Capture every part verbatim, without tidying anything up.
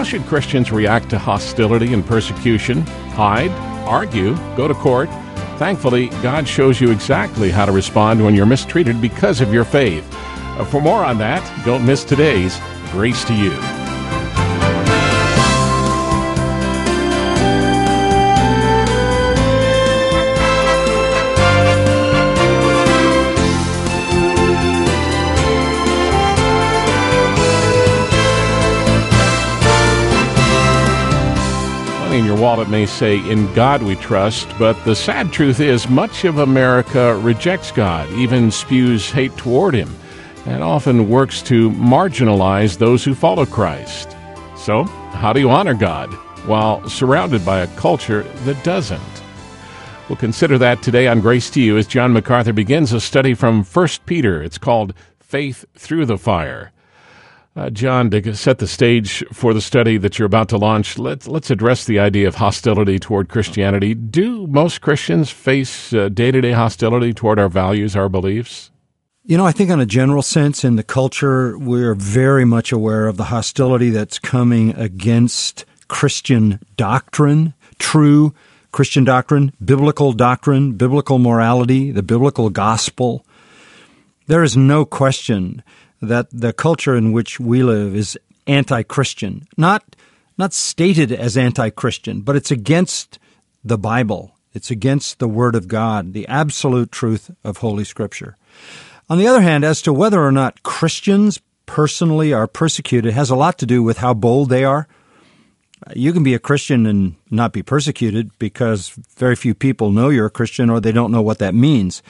should Christians react to hostility and persecution? Hide? Argue? Go to court? Thankfully, God shows you exactly how to respond when you're mistreated because of your faith. Uh, For more on that, don't miss today's Grace to You. In your wallet may say, "In God we trust," but the sad truth is much of America rejects God, even spews hate toward Him, and often works to marginalize those who follow Christ. So, how do you honor God while surrounded by a culture that doesn't? We'll consider that today on Grace to You as John MacArthur begins a study from First Peter. It's called Faith Through the Fire. Uh, John, to set the stage for the study that you're about to launch, let's, let's address the idea of hostility toward Christianity. Do most Christians face uh, day-to-day hostility toward our values, our beliefs? You know, I think in a general sense, in the culture, we're very much aware of the hostility that's coming against Christian doctrine, true Christian doctrine, biblical doctrine, biblical morality, the biblical gospel. There is no question that the culture in which we live is anti-Christian, not not stated as anti-Christian, but it's against the Bible. It's against the Word of God, the absolute truth of Holy Scripture. On the other hand, as to whether or not Christians personally are persecuted has a lot to do with how bold they are. You can be a Christian and not be persecuted because very few people know you're a Christian or they don't know what that means.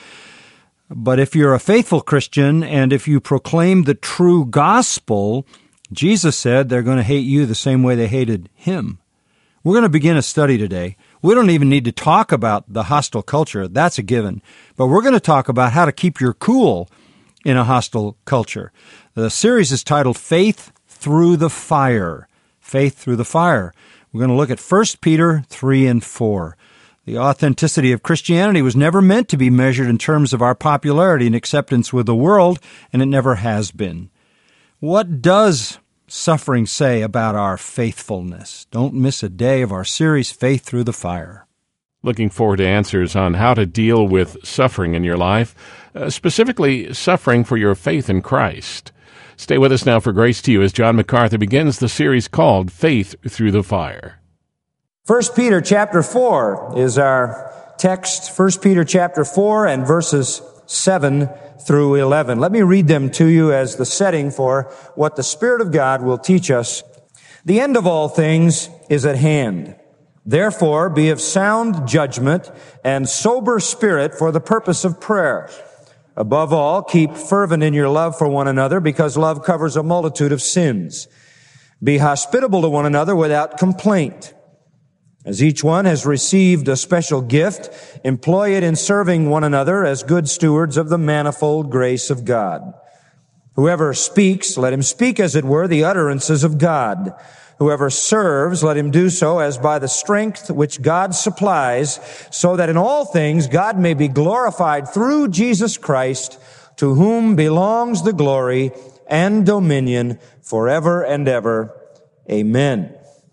But if you're a faithful Christian and if you proclaim the true gospel, Jesus said they're going to hate you the same way they hated Him. We're going to begin a study today. We don't even need to talk about the hostile culture. That's a given. But we're going to talk about how to keep your cool in a hostile culture. The series is titled Faith Through the Fire. Faith Through the Fire. We're going to look at First Peter three and four. The authenticity of Christianity was never meant to be measured in terms of our popularity and acceptance with the world, and it never has been. What does suffering say about our faithfulness? Don't miss a day of our series, Faith Through the Fire. Looking forward to answers on how to deal with suffering in your life, uh, specifically suffering for your faith in Christ. Stay with us now for Grace to You as John MacArthur begins the series called Faith Through the Fire. First Peter chapter four is our text, First Peter chapter four and verses seven through eleven. Let me read them to you as the setting for what the Spirit of God will teach us. The end of all things is at hand. Therefore, be of sound judgment and sober spirit for the purpose of prayer. Above all, keep fervent in your love for one another, because love covers a multitude of sins. Be hospitable to one another without complaint. As each one has received a special gift, employ it in serving one another as good stewards of the manifold grace of God. Whoever speaks, let him speak, as it were, the utterances of God. Whoever serves, let him do so as by the strength which God supplies, so that in all things God may be glorified through Jesus Christ, to whom belongs the glory and dominion forever and ever. Amen.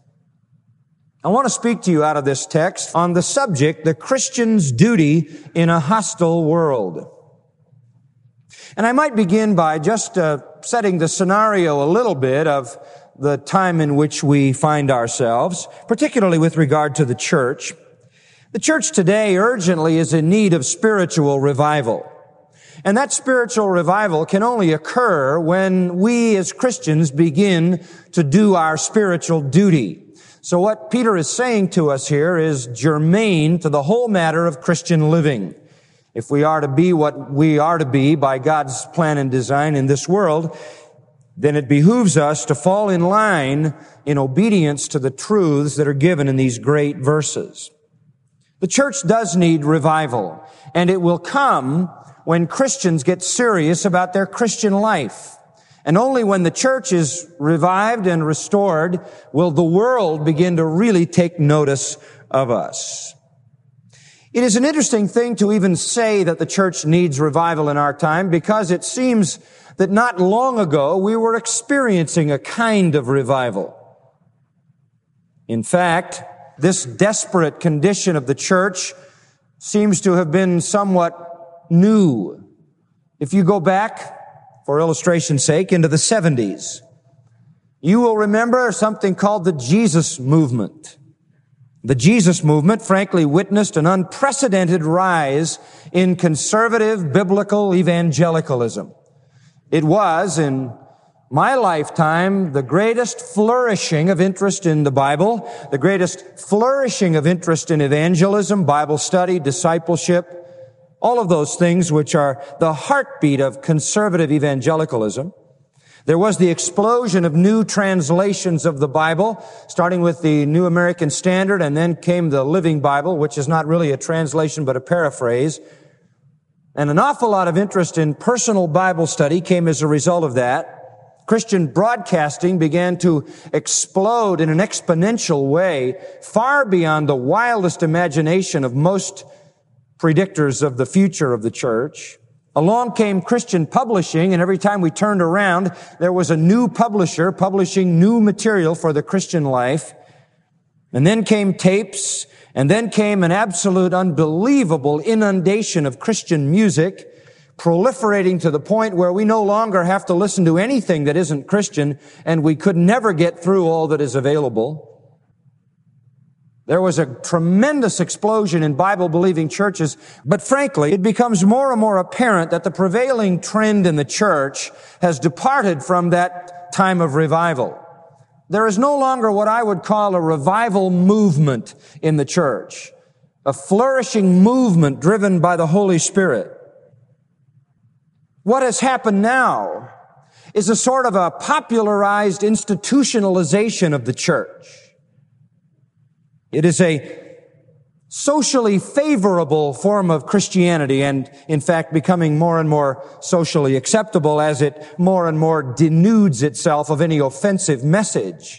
I want to speak to you out of this text on the subject, the Christian's duty in a hostile world. And I might begin by just uh, setting the scenario a little bit of the time in which we find ourselves, particularly with regard to the church. The church today urgently is in need of spiritual revival. And that spiritual revival can only occur when we as Christians begin to do our spiritual duty. So what Peter is saying to us here is germane to the whole matter of Christian living. If we are to be what we are to be by God's plan and design in this world, then it behooves us to fall in line in obedience to the truths that are given in these great verses. The church does need revival, and it will come when Christians get serious about their Christian life. And only when the church is revived and restored will the world begin to really take notice of us. It is an interesting thing to even say that the church needs revival in our time, because it seems that not long ago we were experiencing a kind of revival. In fact, this desperate condition of the church seems to have been somewhat new. If you go back, for illustration's sake, into the seventies, you will remember something called the Jesus movement. The Jesus movement, frankly, witnessed an unprecedented rise in conservative biblical evangelicalism. It was, in my lifetime, the greatest flourishing of interest in the Bible, the greatest flourishing of interest in evangelism, Bible study, discipleship, all of those things which are the heartbeat of conservative evangelicalism. There was the explosion of new translations of the Bible, starting with the New American Standard, and then came the Living Bible, which is not really a translation but a paraphrase. And an awful lot of interest in personal Bible study came as a result of that. Christian broadcasting began to explode in an exponential way, far beyond the wildest imagination of most predictors of the future of the church. Along came Christian publishing, and every time we turned around, there was a new publisher publishing new material for the Christian life. And then came tapes, and then came an absolute unbelievable inundation of Christian music, proliferating to the point where we no longer have to listen to anything that isn't Christian, and we could never get through all that is available. There was a tremendous explosion in Bible-believing churches, but frankly, it becomes more and more apparent that the prevailing trend in the church has departed from that time of revival. There is no longer what I would call a revival movement in the church, a flourishing movement driven by the Holy Spirit. What has happened now is a sort of a popularized institutionalization of the church. It is a socially favorable form of Christianity, and in fact becoming more and more socially acceptable as it more and more denudes itself of any offensive message.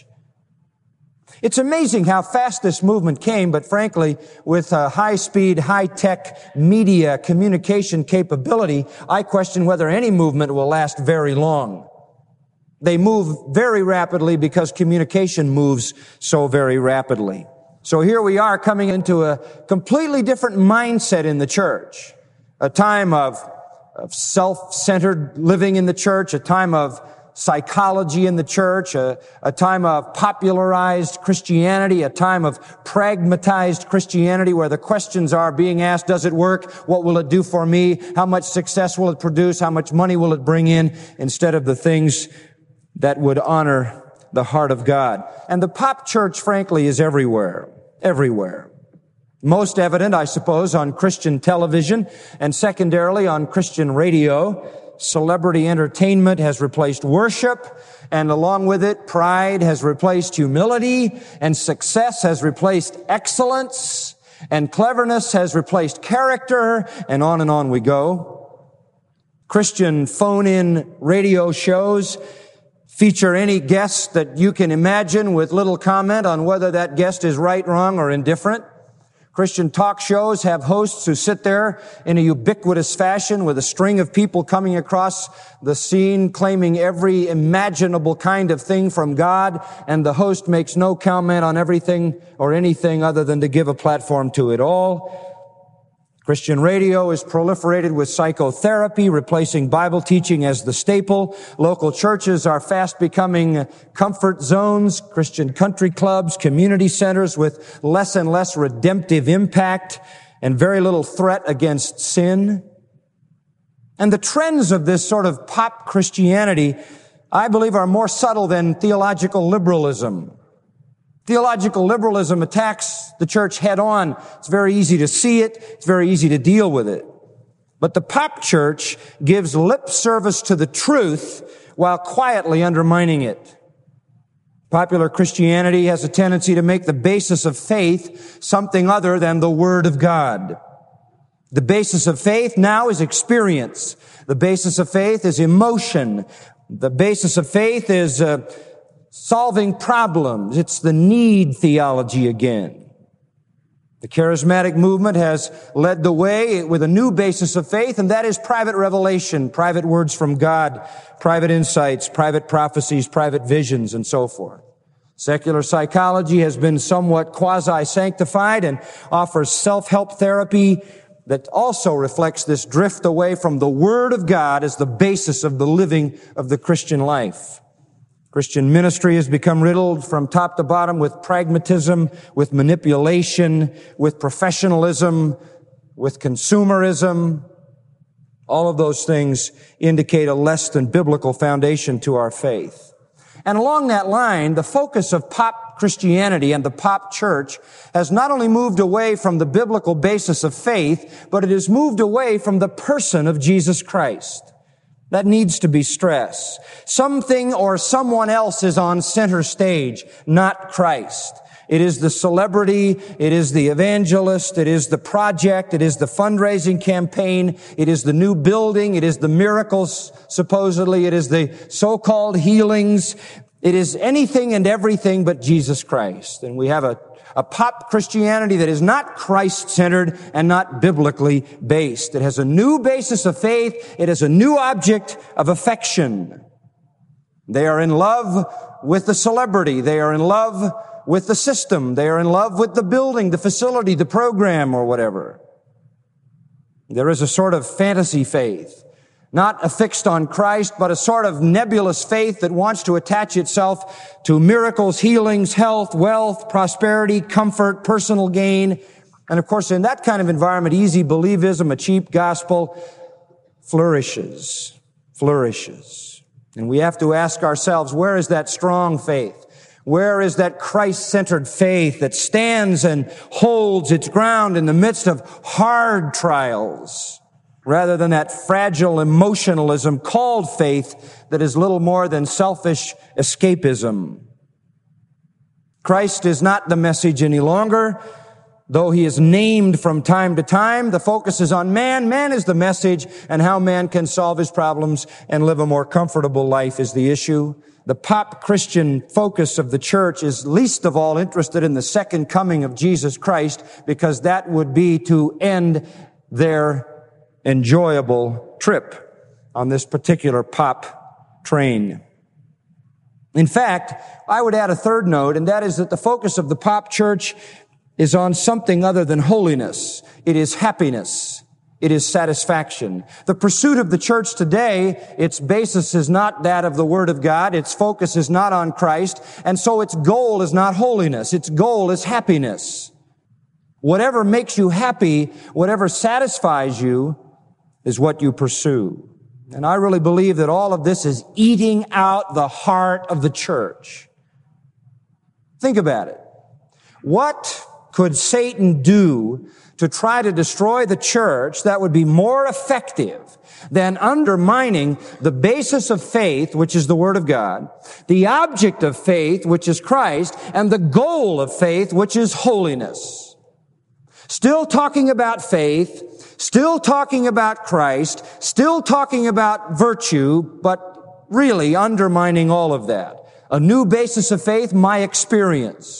It's amazing how fast this movement came, but frankly, with uh, high-speed, high-tech media communication capability, I question whether any movement will last very long. They move very rapidly because communication moves so very rapidly. So here we are coming into a completely different mindset in the church, a time of, of self-centered living in the church, a time of psychology in the church, a, a time of popularized Christianity, a time of pragmatized Christianity where the questions are being asked, does it work? What will it do for me? How much success will it produce? How much money will it bring in? Instead of the things that would honor the heart of God. And the pop church, frankly, is everywhere. Everywhere. Most evident, I suppose, on Christian television and secondarily on Christian radio. Celebrity entertainment has replaced worship, and along with it, pride has replaced humility, and success has replaced excellence, and cleverness has replaced character, and on and on we go. Christian phone-in radio shows feature any guest that you can imagine with little comment on whether that guest is right, wrong, or indifferent. Christian talk shows have hosts who sit there in a ubiquitous fashion with a string of people coming across the scene claiming every imaginable kind of thing from God, and the host makes no comment on everything or anything other than to give a platform to it all. Christian radio is proliferated with psychotherapy, replacing Bible teaching as the staple. Local churches are fast becoming comfort zones, Christian country clubs, community centers with less and less redemptive impact and very little threat against sin. And the trends of this sort of pop Christianity, I believe, are more subtle than theological liberalism. Theological liberalism attacks the church head on. It's very easy to see it. It's very easy to deal with it. But the pop church gives lip service to the truth while quietly undermining it. Popular Christianity has a tendency to make the basis of faith something other than the Word of God. The basis of faith now is experience. The basis of faith is emotion. The basis of faith is uh, solving problems. It's the need theology again. The charismatic movement has led the way with a new basis of faith, and that is private revelation, private words from God, private insights, private prophecies, private visions, and so forth. Secular psychology has been somewhat quasi-sanctified and offers self-help therapy that also reflects this drift away from the Word of God as the basis of the living of the Christian life. Christian ministry has become riddled from top to bottom with pragmatism, with manipulation, with professionalism, with consumerism. All of those things indicate a less than biblical foundation to our faith. And along that line, the focus of pop Christianity and the pop church has not only moved away from the biblical basis of faith, but it has moved away from the person of Jesus Christ. That needs to be stressed. Something or someone else is on center stage, not Christ. It is the celebrity, it is the evangelist, it is the project, it is the fundraising campaign, it is the new building, it is the miracles, supposedly, it is the so-called healings. It is anything and everything but Jesus Christ. And we have a, a pop Christianity that is not Christ-centered and not biblically based. It has a new basis of faith. It has a new object of affection. They are in love with the celebrity. They are in love with the system. They are in love with the building, the facility, the program, or whatever. There is a sort of fantasy faith, not affixed on Christ, but a sort of nebulous faith that wants to attach itself to miracles, healings, health, wealth, prosperity, comfort, personal gain. And of course, in that kind of environment, easy believism, a cheap gospel, flourishes, flourishes. And we have to ask ourselves, where is that strong faith? Where is that Christ-centered faith that stands and holds its ground in the midst of hard trials, rather than that fragile emotionalism called faith that is little more than selfish escapism? Christ is not the message any longer. Though he is named from time to time, the focus is on man. Man is the message, and how man can solve his problems and live a more comfortable life is the issue. The pop Christian focus of the church is least of all interested in the second coming of Jesus Christ, because that would be to end their enjoyable trip on this particular pop train. In fact, I would add a third note, and that is that the focus of the pop church is on something other than holiness. It is happiness. It is satisfaction. The pursuit of the church today, its basis is not that of the Word of God. Its focus is not on Christ. And so its goal is not holiness. Its goal is happiness. Whatever makes you happy, whatever satisfies you, is what you pursue. And I really believe that all of this is eating out the heart of the church. Think about it. What could Satan do to try to destroy the church that would be more effective than undermining the basis of faith, which is the Word of God, the object of faith, which is Christ, and the goal of faith, which is holiness? Still talking about faith, still talking about Christ, still talking about virtue, but really undermining all of that. A new basis of faith, my experience.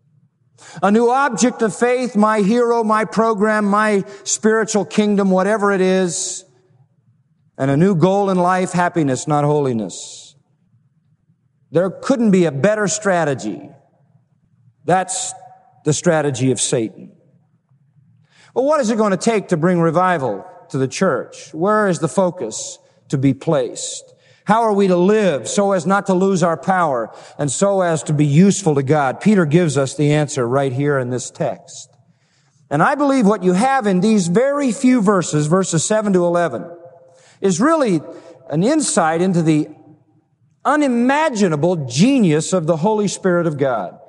A new object of faith, my hero, my program, my spiritual kingdom, whatever it is. And a new goal in life, happiness, not holiness. There couldn't be a better strategy. That's the strategy of Satan. Well, what is it going to take to bring revival to the church? Where is the focus to be placed? How are we to live so as not to lose our power and so as to be useful to God? Peter gives us the answer right here in this text. And I believe what you have in these very few verses, verses seven to eleven, is really an insight into the unimaginable genius of the Holy Spirit of God.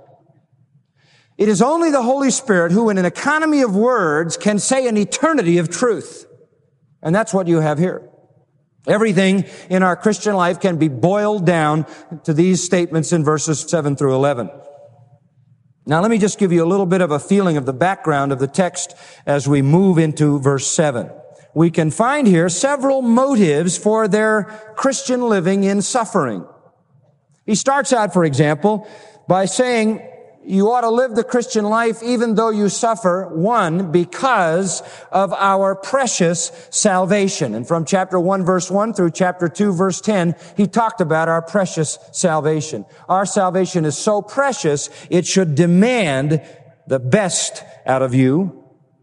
It is only the Holy Spirit who, in an economy of words, can say an eternity of truth. And that's what you have here. Everything in our Christian life can be boiled down to these statements in verses seven through eleven. Now, let me just give you a little bit of a feeling of the background of the text as we move into verse seven. We can find here several motives for their Christian living in suffering. He starts out, for example, by saying, you ought to live the Christian life even though you suffer, one, because of our precious salvation. And from chapter one, verse one through chapter two, verse ten, he talked about our precious salvation. Our salvation is so precious, it should demand the best out of you.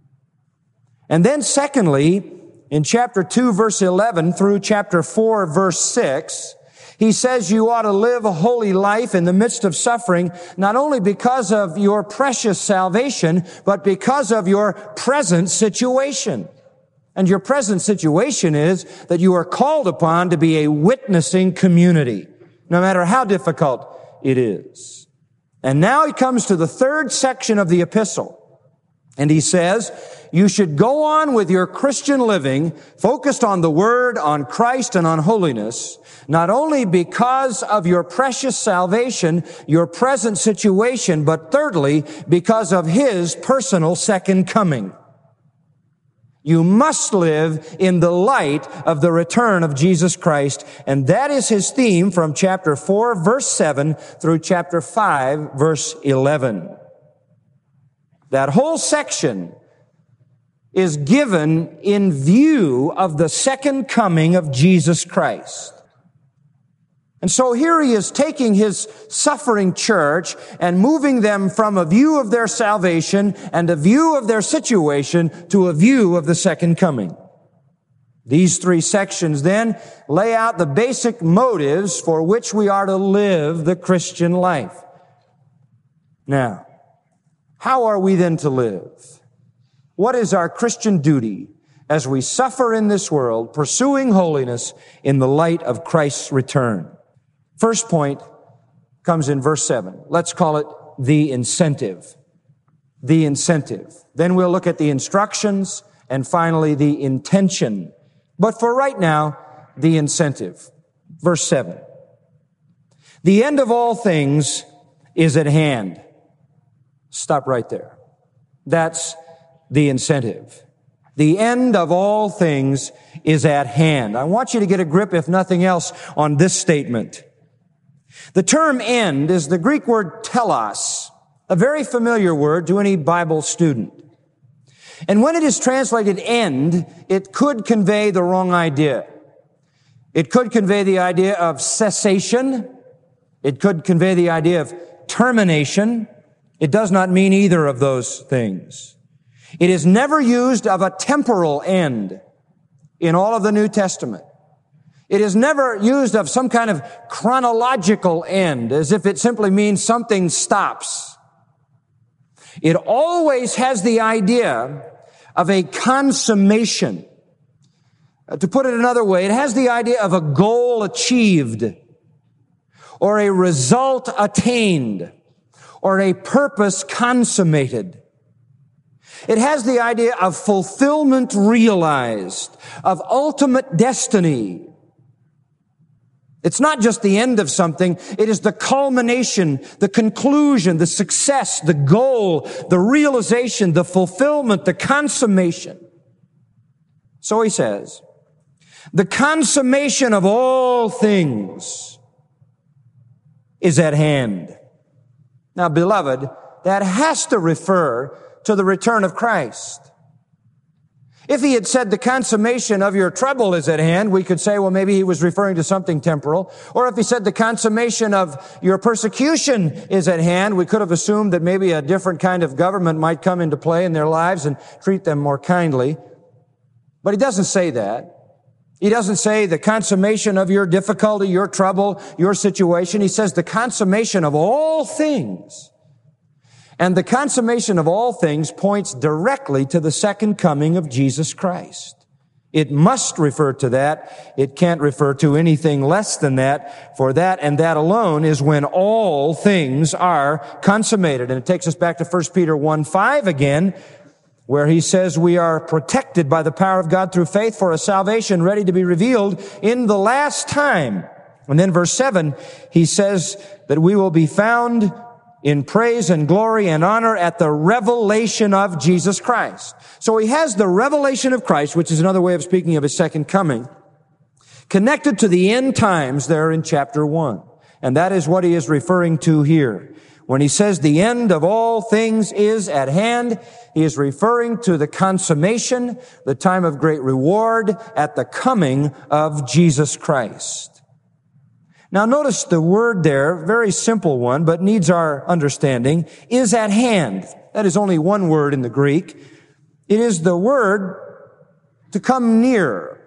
And then secondly, in chapter two, verse eleven through chapter four, verse six, he says you ought to live a holy life in the midst of suffering, not only because of your precious salvation, but because of your present situation. And your present situation is that you are called upon to be a witnessing community, no matter how difficult it is. And now he comes to the third section of the epistle. And he says, you should go on with your Christian living, focused on the Word, on Christ, and on holiness, not only because of your precious salvation, your present situation, but thirdly, because of His personal second coming. You must live in the light of the return of Jesus Christ, and that is his theme from chapter four, verse seven, through chapter five, verse eleven. That whole section is given in view of the second coming of Jesus Christ. And so here he is taking his suffering church and moving them from a view of their salvation and a view of their situation to a view of the second coming. These three sections then lay out the basic motives for which we are to live the Christian life. Now, how are we then to live? What is our Christian duty as we suffer in this world, pursuing holiness in the light of Christ's return? First point comes in verse seven. Let's call it the incentive. The incentive. Then we'll look at the instructions and finally the intention. But for right now, the incentive. Verse seven. The end of all things is at hand. Stop right there. That's the incentive. The end of all things is at hand. I want you to get a grip, if nothing else, on this statement. The term end is the Greek word telos, a very familiar word to any Bible student. And when it is translated end, it could convey the wrong idea. It could convey the idea of cessation. It could convey the idea of termination. It does not mean either of those things. It is never used of a temporal end in all of the New Testament. It is never used of some kind of chronological end, as if it simply means something stops. It always has the idea of a consummation. Uh, to put it another way, it has the idea of a goal achieved, or a result attained, or a purpose consummated. It has the idea of fulfillment realized, of ultimate destiny. It's not just the end of something, it is the culmination, the conclusion, the success, the goal, the realization, the fulfillment, the consummation. So he says, the consummation of all things is at hand. Now, beloved, that has to refer to the return of Christ. If he had said the consummation of your trouble is at hand, we could say, well, maybe he was referring to something temporal. Or if he said the consummation of your persecution is at hand, we could have assumed that maybe a different kind of government might come into play in their lives and treat them more kindly. But he doesn't say that. He doesn't say the consummation of your difficulty, your trouble, your situation. He says the consummation of all things. And the consummation of all things points directly to the second coming of Jesus Christ. It must refer to that. It can't refer to anything less than that, for that and that alone is when all things are consummated. And it takes us back to First Peter one five again, where he says we are protected by the power of God through faith for a salvation ready to be revealed in the last time. And then verse seven, he says that we will be found in praise and glory and honor at the revelation of Jesus Christ. So he has the revelation of Christ, which is another way of speaking of his second coming, connected to the end times there in chapter one. And that is what he is referring to here. When he says the end of all things is at hand, he is referring to the consummation, the time of great reward at the coming of Jesus Christ. Now notice the word there, very simple one, but needs our understanding, is at hand. That is only one word in the Greek. It is the word to come near.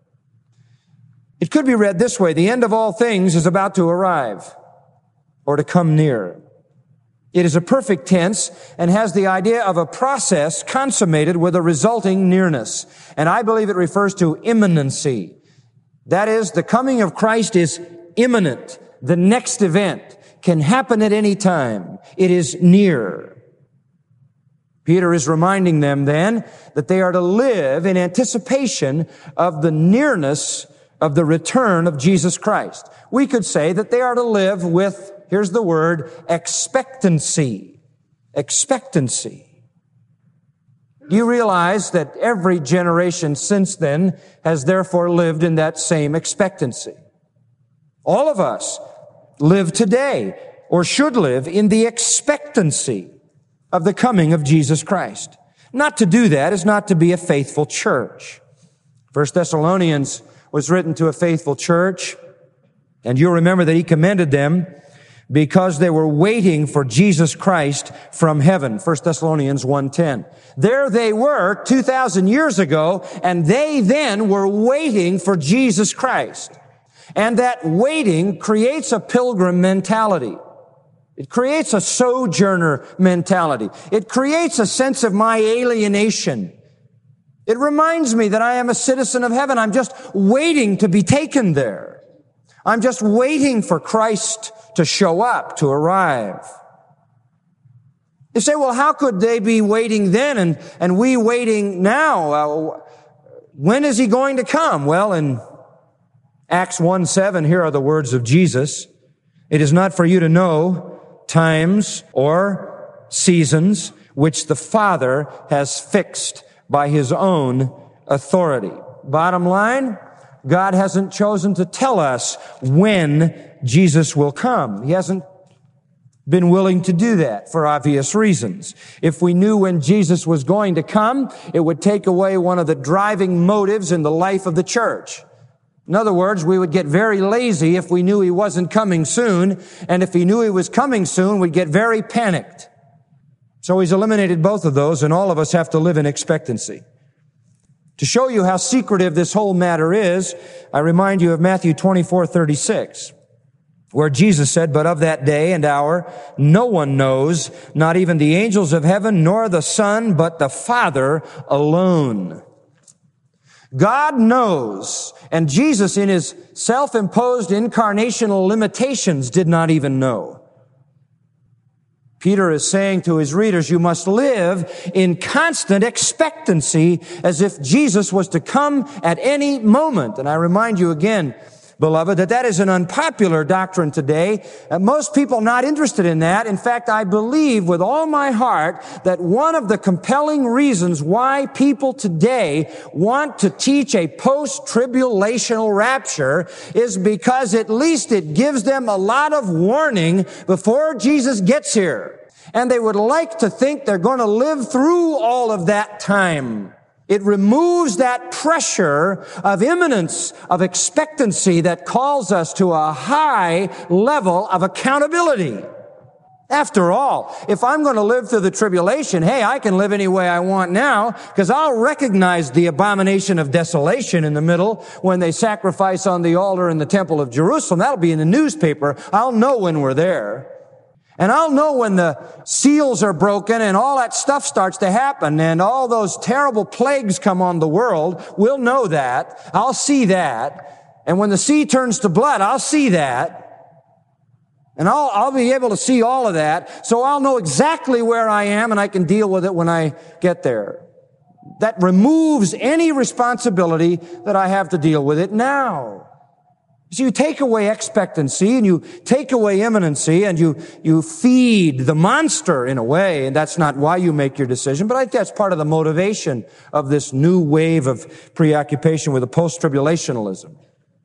It could be read this way: the end of all things is about to arrive, or to come near. It is a perfect tense and has the idea of a process consummated with a resulting nearness. And I believe it refers to imminency. That is, the coming of Christ is imminent. The next event can happen at any time. It is near. Peter is reminding them then that they are to live in anticipation of the nearness of the return of Jesus Christ. We could say that they are to live with, here's the word, expectancy. Expectancy. Do you realize that every generation since then has therefore lived in that same expectancy? All of us live today, or should live, in the expectancy of the coming of Jesus Christ. Not to do that is not to be a faithful church. First Thessalonians was written to a faithful church, and you'll remember that he commended them because they were waiting for Jesus Christ from heaven. First Thessalonians one ten. There they were two thousand years ago, and they then were waiting for Jesus Christ. And that waiting creates a pilgrim mentality. It creates a sojourner mentality. It creates a sense of my alienation. It reminds me that I am a citizen of heaven. I'm just waiting to be taken there. I'm just waiting for Christ to show up, to arrive. You say, well, how could they be waiting then and, and we waiting now? Uh, when is he going to come? Well, in Acts one seven, here are the words of Jesus. It is not for you to know times or seasons which the Father has fixed by his own authority. Bottom line, God hasn't chosen to tell us when Jesus will come. He hasn't been willing to do that for obvious reasons. If we knew when Jesus was going to come, it would take away one of the driving motives in the life of the church. In other words, we would get very lazy if we knew he wasn't coming soon, and if he knew he was coming soon, we'd get very panicked. So he's eliminated both of those, and all of us have to live in expectancy. To show you how secretive this whole matter is, I remind you of Matthew twenty-four thirty-six, where Jesus said, "But of that day and hour no one knows, not even the angels of heaven, nor the Son, but the Father alone." God knows, and Jesus in his self-imposed incarnational limitations did not even know. Peter is saying to his readers, you must live in constant expectancy as if Jesus was to come at any moment. And I remind you again, beloved, that that is an unpopular doctrine today. Uh, most people are not interested in that. In fact, I believe with all my heart that one of the compelling reasons why people today want to teach a post-tribulational rapture is because at least it gives them a lot of warning before Jesus gets here. And they would like to think they're going to live through all of that time. It removes that pressure of imminence, of expectancy that calls us to a high level of accountability. After all, if I'm going to live through the tribulation, hey, I can live any way I want now because I'll recognize the abomination of desolation in the middle when they sacrifice on the altar in the temple of Jerusalem. That'll be in the newspaper. I'll know when we're there. And I'll know when the seals are broken and all that stuff starts to happen and all those terrible plagues come on the world. We'll know that. I'll see that. And when the sea turns to blood, I'll see that. And I'll, I'll be able to see all of that. So I'll know exactly where I am and I can deal with it when I get there. That removes any responsibility that I have to deal with it now. So you take away expectancy and you take away imminency and you, you feed the monster in a way, and that's not why you make your decision, but I think that's part of the motivation of this new wave of preoccupation with a post-tribulationalism.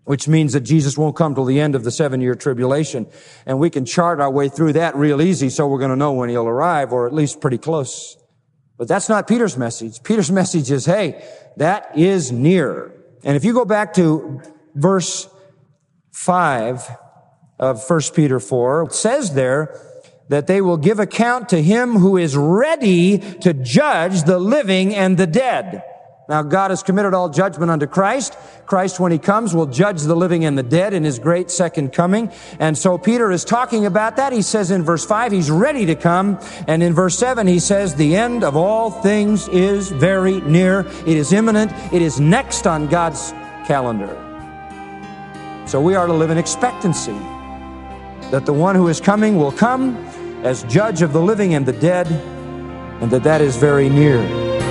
which means that Jesus won't come till the end of the seven-year tribulation. And we can chart our way through that real easy, so we're going to know when he'll arrive, or at least pretty close. But that's not Peter's message. Peter's message is, hey, that is near. And if you go back to verse five of First Peter four, it says there that they will give account to him who is ready to judge the living and the dead. Now, God has committed all judgment unto Christ. Christ, when he comes, will judge the living and the dead in his great second coming. And so Peter is talking about that. He says in verse five, he's ready to come. And in verse seven, he says, the end of all things is very near. It is imminent. It is next on God's calendar. So we are to live in expectancy that the one who is coming will come as judge of the living and the dead, and that that is very near.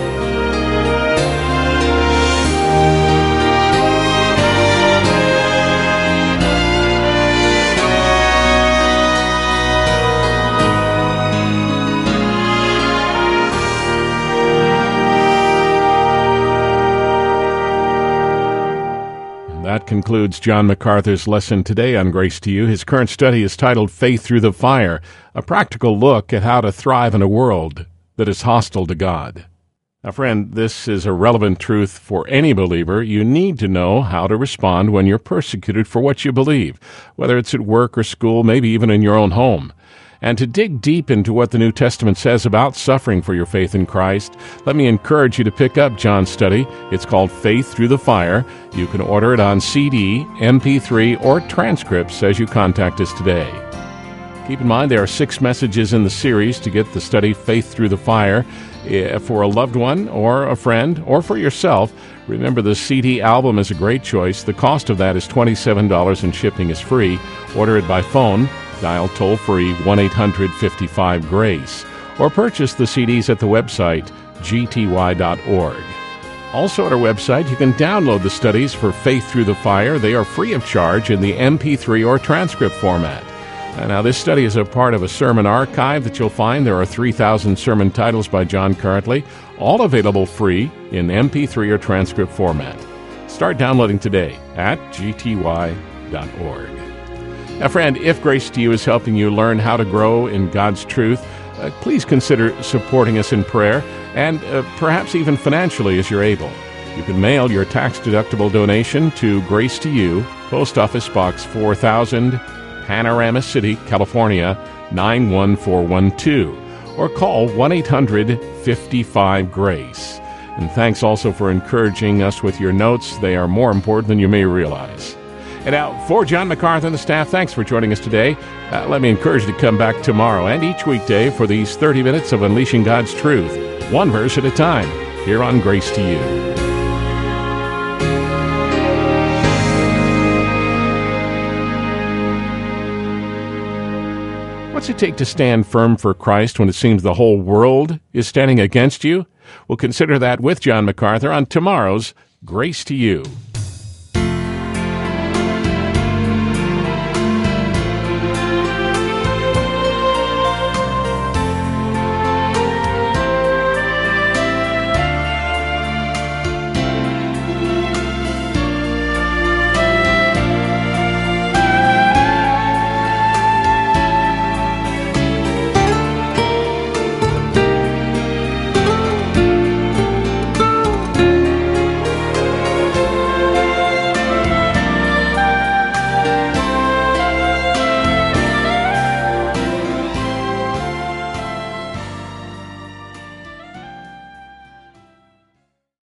That concludes John MacArthur's lesson today on Grace to You. His current study is titled Faith Through the Fire, a practical look at how to thrive in a world that is hostile to God. Now, friend, this is a relevant truth for any believer. You need to know how to respond when you're persecuted for what you believe, whether it's at work or school, maybe even in your own home. And to dig deep into what the New Testament says about suffering for your faith in Christ, let me encourage you to pick up John's study. It's called Faith Through the Fire. You can order it on C D, M P three, or transcripts as you contact us today. Keep in mind there are six messages in the series to get the study Faith Through the Fire. For a loved one or a friend or for yourself, remember the C D album is a great choice. The cost of that is twenty-seven dollars and shipping is free. Order it by phone. Dial toll-free one eight hundred fifty-five GRACE, or purchase the C Ds at the website g t y dot org. Also at our website, you can download the studies for Faith Through the Fire. They are free of charge in the M P three or transcript format. Now, this study is a part of a sermon archive that you'll find. There are three thousand sermon titles by John currently, all available free in M P three or transcript format. Start downloading today at g t y dot org. Now, friend, if Grace to You is helping you learn how to grow in God's truth, uh, please consider supporting us in prayer and uh, perhaps even financially as you're able. You can mail your tax-deductible donation to Grace to You, Post Office Box four thousand, Panorama City, California, nine one four one two, or call one eight hundred fifty-five GRACE. And thanks also for encouraging us with your notes. They are more important than you may realize. And now, for John MacArthur and the staff, thanks for joining us today. Uh, let me encourage you to come back tomorrow and each weekday for these thirty minutes of Unleashing God's Truth, one verse at a time, here on Grace to You. What's it take to stand firm for Christ when it seems the whole world is standing against you? We'll consider that with John MacArthur on tomorrow's Grace to You.